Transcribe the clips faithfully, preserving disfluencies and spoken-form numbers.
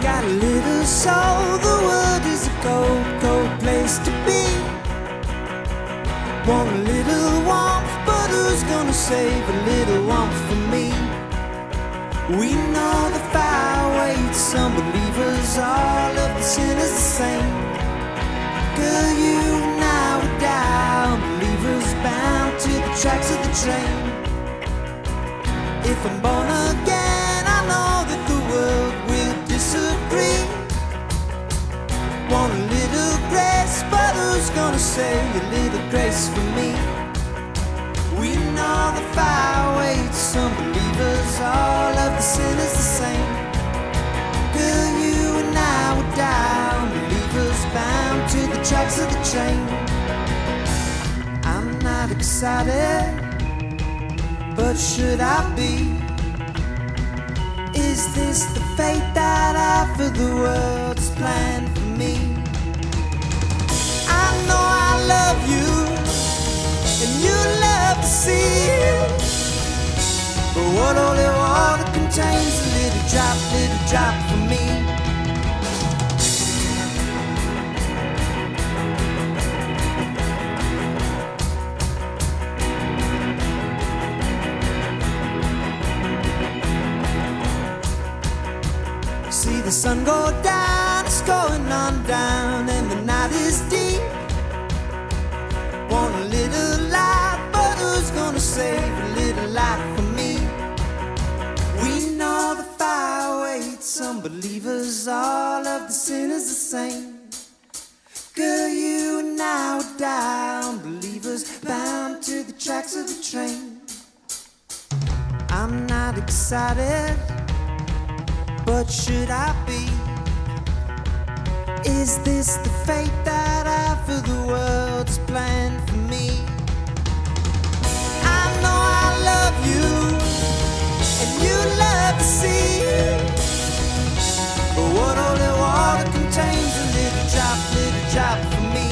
got a little soul, the world is a cold, cold place to be. Want a little warmth, but who's gonna save a little warmth for me? We know the fire waits, some believers, all of the sinners the same. Girl, you and I were down, believers bound to the tracks of the train. If I'm born again, I know that the world will disagree. Want a little grace, but who's gonna say a little grace for me? We know the fire waits, some believers, all of the sinners the same. Girl, you and I were down, believers bound to the tracks of the train. I'm not excited, but should I be? Is this the fate that I for the world's planned for me? I know I love you, and you love to see it, but what holy water contains a little drop, little drop for me. See the sun go down, it's going on down, and the night is deep. Want a little light, but who's gonna save a little light for me? We know the fire waits, some believers, all of the sinners the same. Girl, you and I were down, believers bound to the tracks of the train. I'm not excited, but should I be? Is this the fate that I for the world's planned for me? I know I love you, and you love to see it, but what holy water contains a little drop, little drop for me.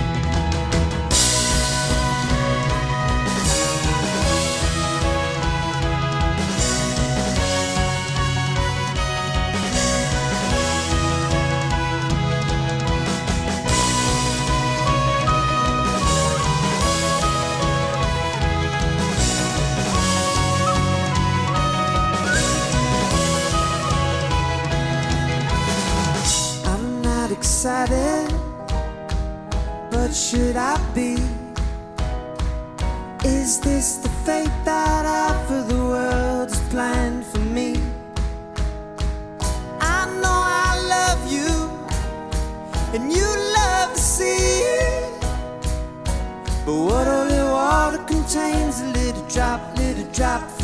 Excited, but should I be? Is this the fate that I for the world's planned for me? I know I love you, and you love to see it, but what holy water contains a little drop, little drop